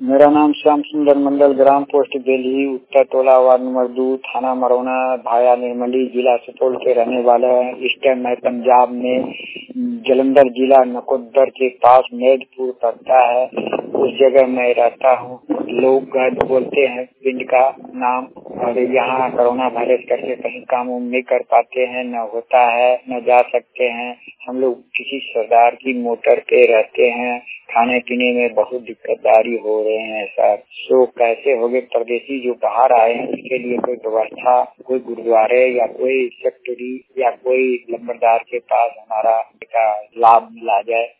मेरा नाम श्याम सुंदर मंडल, ग्राम पोस्ट बेली, उत्तर टोला, वार्ड नंबर 2, थाना मरौना, भाया निर्मली, जिला सुपौल के रहने वाला है। इस टाइम मैं पंजाब में जलंधर जिला नकोदर के पास मेदपुर पड़ता है, उस जगह मैं रहता हूँ। लोग गैद बोलते हैं पिंड का नाम, और यहाँ कोरोना वायरस करके कहीं काम नहीं कर पाते हैं, न होता है, न जा सकते हैं। हम लोग किसी सरदार की मोटर पे रहते हैं, खाने पीने में बहुत दिक्कतदारी हो रहे हैं सर। सो कैसे होगे परदेसी जो बाहर आए हैं, इसके लिए कोई व्यवस्था, कोई गुरुद्वारे या कोई फैक्ट्री या कोई लंबरदार के पास हमारा लाभ मिला जाए।